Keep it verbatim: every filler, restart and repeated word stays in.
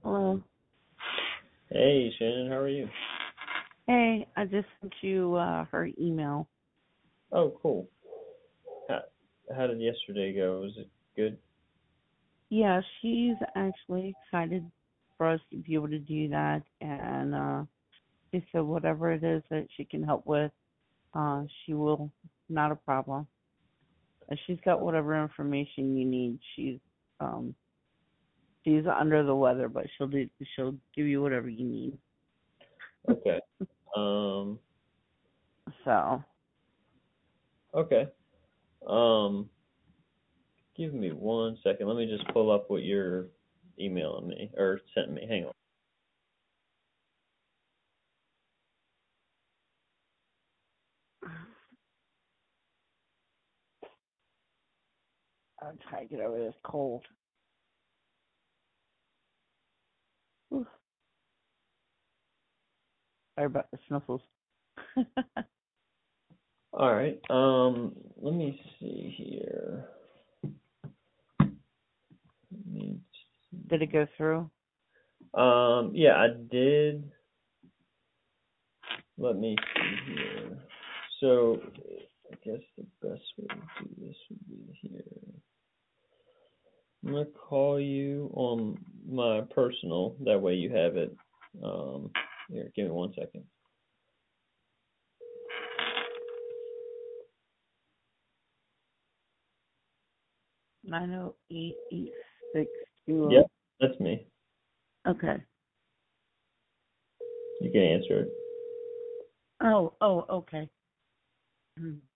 Hello. Hey, Shannon, how are you? Hey, I just sent you uh, her email. Oh, cool. How, how did yesterday go? Was it good? Yeah, she's actually excited for us to be able to do that, and uh, she said whatever it is that she can help with, uh, she will. Not a problem. And she's got whatever information you need. She's um, she's under the weather, but she'll do. She'll give you whatever you need. Okay. Um, So okay. Um, give me one second. Let me just pull up what you're emailing me or sent me. Hang on. I'll try to get over this cold. Ooh, sorry about the sniffles. All right. Um, let me see here. Let me Did it go through? Um, yeah, I did. Let me see here. So, I guess the best way to do this would be here. I'm gonna call you on my personal. That way you have it. Um, here, give me one second. Nine oh eight eight six two Yep, oh. that's me. Okay. You can answer it. Oh, oh, okay. Hmm.